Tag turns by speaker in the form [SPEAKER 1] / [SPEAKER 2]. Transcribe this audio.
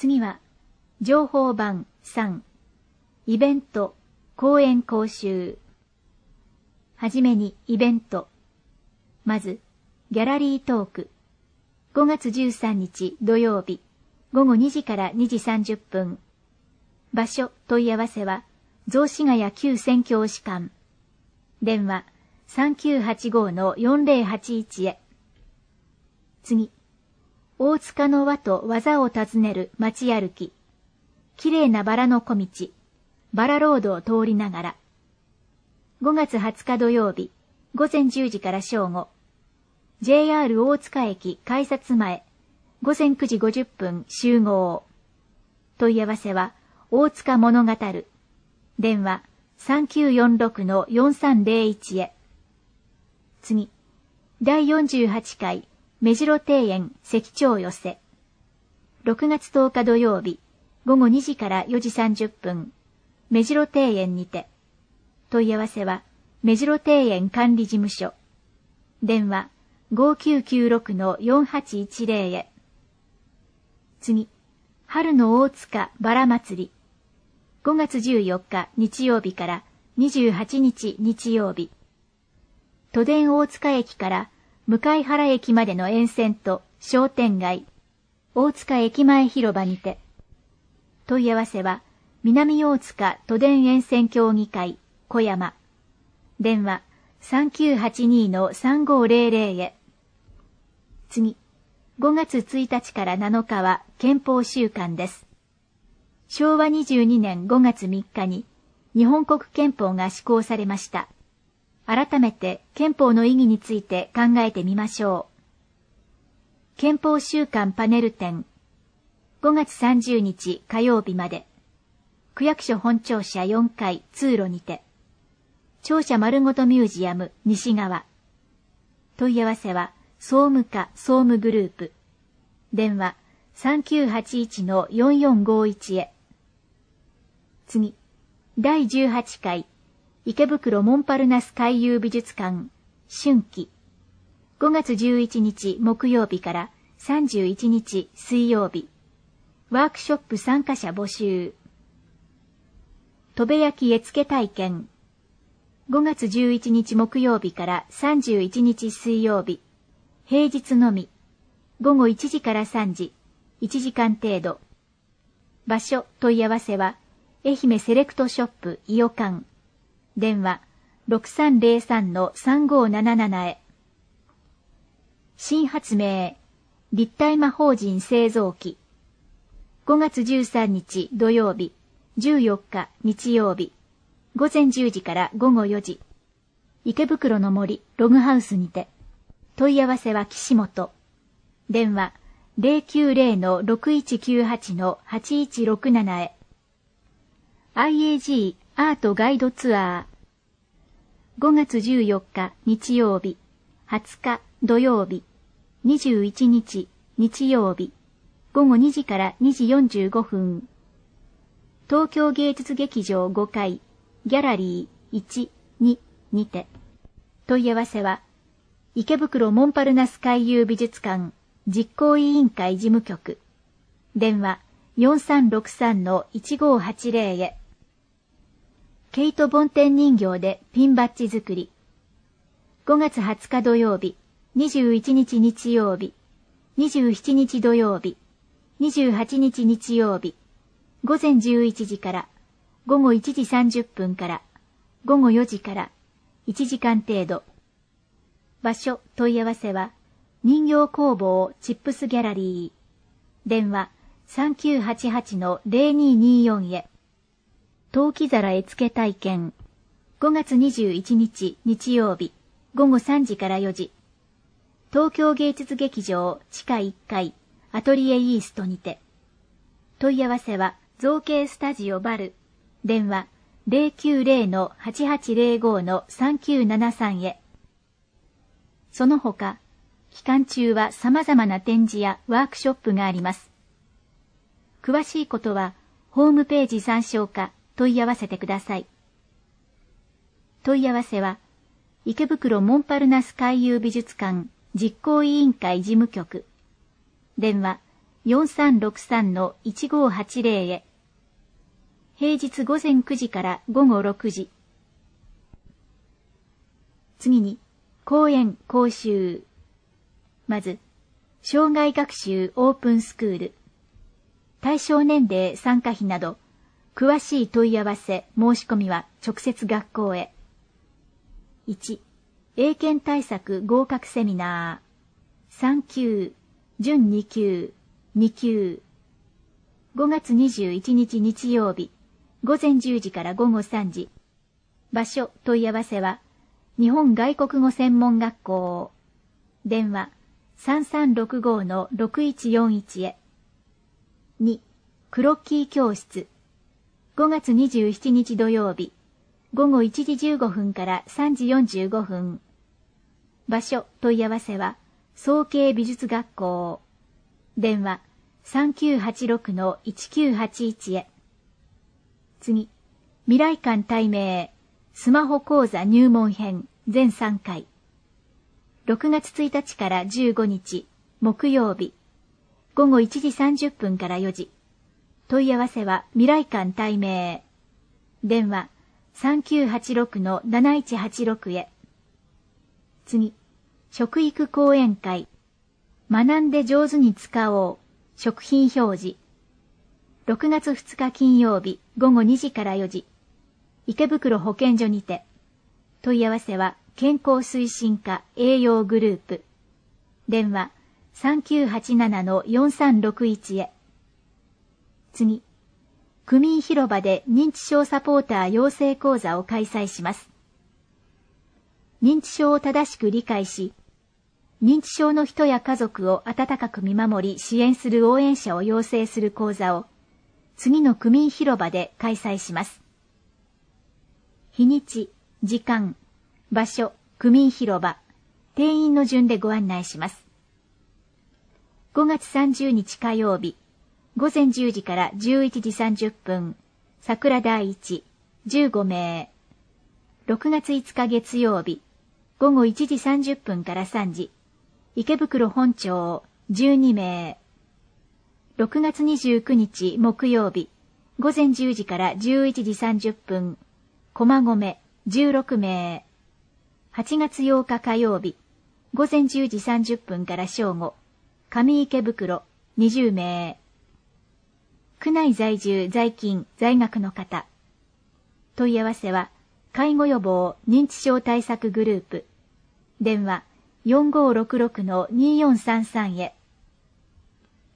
[SPEAKER 1] 次は、情報版3、イベント、講演講習。はじめにイベント。まず、ギャラリートーク。5月13日土曜日、午後2時から2時30分。場所、問い合わせは、雑司ヶ谷旧宣教師館。電話、3985-4081へ。次、大塚の輪と技を訪ねる街歩き。綺麗なバラの小道、バラロードを通りながら。5月20日土曜日、午前10時から正午。JR 大塚駅改札前、午前9時50分集合。問い合わせは、大塚物語る。電話、3946-4301へ。次、第48回、目白庭園石彫寄せ。6月10日土曜日、午後2時から4時30分、目白庭園にて。問い合わせは、目白庭園管理事務所。電話、5996-4810へ。次、春の大塚バラ祭り。5月14日日曜日から28日日曜日。都電大塚駅から向原駅までの沿線と商店街、大塚駅前広場にて。問い合わせは、南大塚都電沿線協議会、小山。電話、3982-3500へ。次、5月1日から7日は憲法週間です。昭和22年5月3日に日本国憲法が施行されました。改めて憲法の意義について考えてみましょう。憲法週間パネル展。5月30日火曜日まで。区役所本庁舎4階通路にて。庁舎丸ごとミュージアム西側。問い合わせは総務課総務グループ。電話3981-4451へ。次、第18回池袋モンパルナス海遊美術館春季。5月11日木曜日から31日水曜日。ワークショップ参加者募集。砥部焼絵付け体験。5月11日木曜日から31日水曜日。平日のみ。午後1時から3時。1時間程度。場所、問い合わせは、愛媛セレクトショップ伊予館。電話、6303-3577へ。新発明、立体魔法陣製造機。5月13日土曜日、14日日曜日。午前10時から午後4時。池袋の森ログハウスにて。問い合わせは岸本。電話、090-6198-8167へ。IAG アートガイドツアー。5月14日日曜日、20日土曜日、21日日曜日、午後2時から2時45分。東京芸術劇場5階、ギャラリー1、2にて。問い合わせは、池袋モンパルナス海遊美術館実行委員会事務局。電話4363-1580へ。ケイト・ボンテン人形でピンバッジ作り。5月20日土曜日、21日日曜日、27日土曜日、28日日曜日、午前11時から、午後1時30分から、午後4時から、1時間程度。場所、問い合わせは、人形工房チップスギャラリー。電話3988-0224へ。陶器皿絵付け体験。5月21日日曜日、午後3時から4時。東京芸術劇場地下1階、アトリエイーストにて。問い合わせは、造形スタジオバル。電話090-8805-3973へ。その他、期間中は様々な展示やワークショップがあります。詳しいことは、ホームページ参照か問い合わせてください。問い合わせは、池袋モンパルナス海遊美術館実行委員会事務局。電話 4363-1580 へ。平日午前9時から午後6時。次に、講演・講習。まず、生涯学習オープンスクール。対象年齢参加費など、詳しい問い合わせ、申し込みは直接学校へ。1、英検対策合格セミナー。3級、準2級、2級。5月21日日曜日、午前10時から午後3時。場所、問い合わせは、日本外国語専門学校。電話、3365-6141へ。2、クロッキー教室。5月27日土曜日、午後1時15分から3時45分。場所、問い合わせは、早慶美術学校。電話、3986-1981へ。次、未来館対面、スマホ講座入門編、全3回。6月1日から15日、木曜日、午後1時30分から4時。問い合わせは未来館対面。電話、3986-7186へ。次、食育講演会。学んで上手に使おう。食品表示。6月2日金曜日、午後2時から4時。池袋保健所にて。問い合わせは健康推進課栄養グループ。電話、3987-4361へ。次、区民広場で認知症サポーター養成講座を開催します。認知症を正しく理解し、認知症の人や家族を温かく見守り支援する応援者を養成する講座を、次の区民広場で開催します。日にち、時間、場所、区民広場、定員の順でご案内します。5月30日火曜日、午前10時から11時30分、桜第一、15名。6月5日月曜日、午後1時30分から3時、池袋本町、12名。6月29日木曜日、午前10時から11時30分、駒込、16名。8月8日火曜日、午前10時30分から正午、上池袋、20名。区内在住在勤在学の方。問い合わせは、介護予防認知症対策グループ。電話、4566-2433へ。